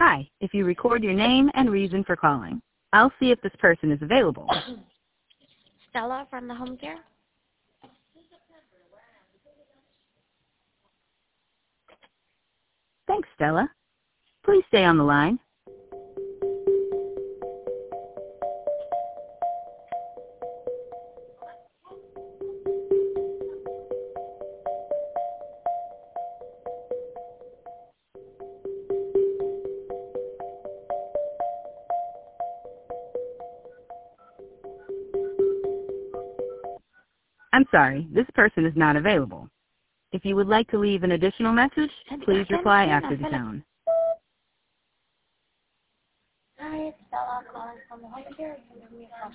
Hi, if you record your name and reason for calling, I'll see if this person is available. Stella from the home care. Thanks, Stella. Please stay on the line. I'm sorry, this person is not available. If you would like to leave an additional message, please reply after the tone. Hi, it's Stella calling from the home care. You can give me a call